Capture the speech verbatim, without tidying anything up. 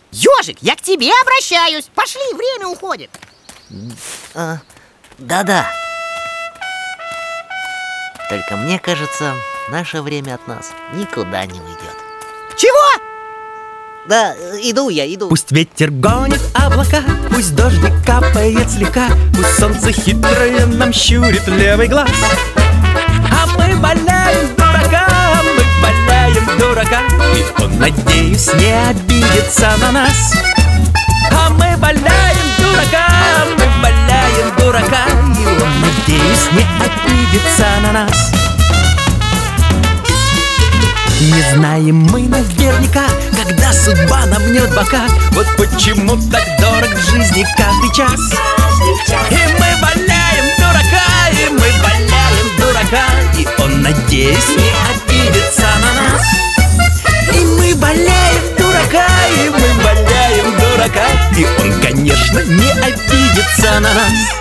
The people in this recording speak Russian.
Ежик, я к тебе обращаюсь. Пошли, время уходит. А, да-да. Только мне кажется, наше время от нас никуда не уйдет. Чего? Да, иду я, иду. Пусть ветер гонит облака, пусть дождик капает слегка, пусть солнце хитрое нам щурит левый глаз. А мы валяем дурака, мы валяем дурака, и он, надеюсь, не обидится на нас. А мы валяем дурака, мы валяем дурака, и он, надеюсь, не обидится на нас. Не знаем мы наверняка, когда судьба намнет бока, вот почему так дорог в жизни каждый час. И мы валяем дурака, и мы валяем дурака, и он, надеюсь, не обидится на нас. И мы валяем дурака, и мы валяем дурака, и он, конечно, не обидится на нас.